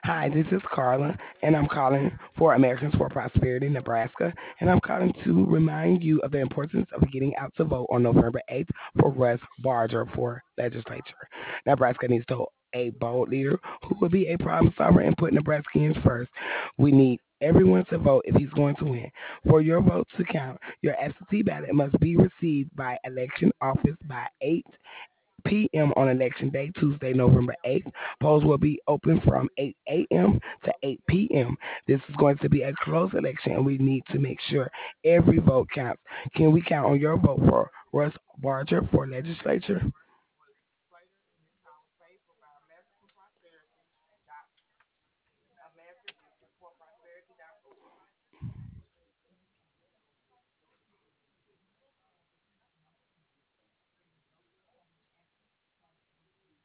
Hi, this is Carla, and I'm calling for Americans for Prosperity, Nebraska, and I'm calling to remind you of the importance of getting out to vote on November 8th for Russ Barger for legislature. Nebraska needs to a bold leader who will be a problem solver and put Nebraskans first. We need everyone to vote if he's going to win. For your vote to count, your absentee ballot must be received by election office by 8 p.m. on election day, Tuesday, November 8th. Polls will be open from 8 a.m. to 8 p.m. This is going to be a close election, and we need to make sure every vote counts. Can we count on your vote for Russ Barger for legislature?